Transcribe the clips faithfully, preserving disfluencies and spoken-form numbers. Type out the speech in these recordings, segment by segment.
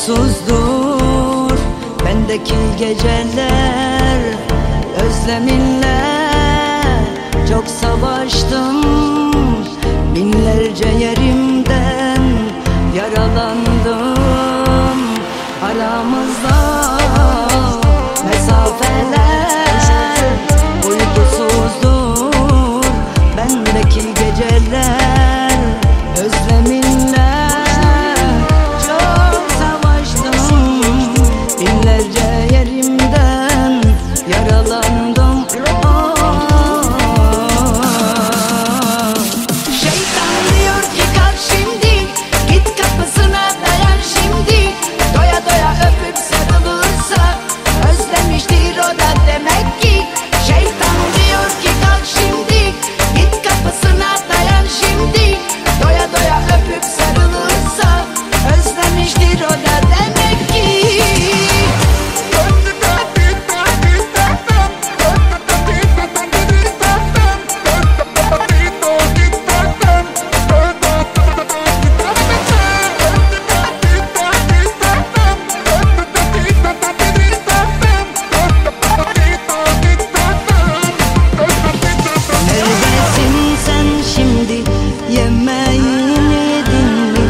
uykusuzdur bendeki geceler. Özleminle çok savaştım, binlerce yerimden yaralandım. Aramızda mesafeler, uykusuzdur bendeki geceler. Özleminle çok savaştım, binlerce yerimden yaralandım. Şeytan diyor ki kalk şimdi, git kapısına dayan şimdi. Doya doya öpüp sarılırsa özlemiştir o da demek ki. Şeytan diyor ki kalk şimdi, git kapısına dayan şimdi. Doya doya öpüp sarılırsa özlemiştir o da demek ki. Neredesin sen şimdi, yemeğini yedin mi?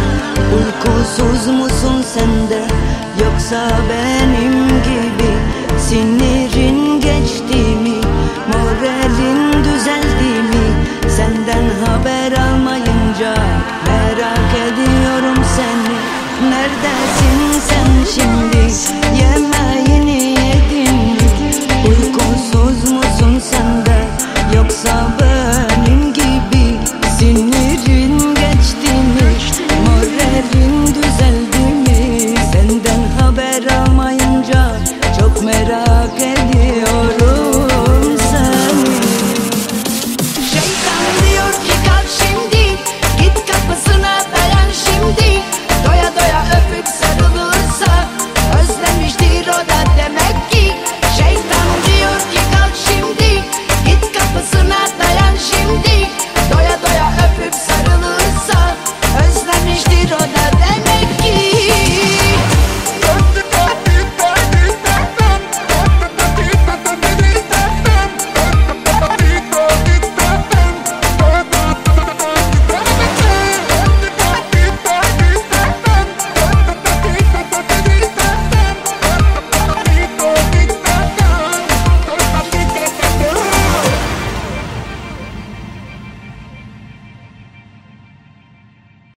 Uykusuz musun sen de, yoksa benim gibi sinir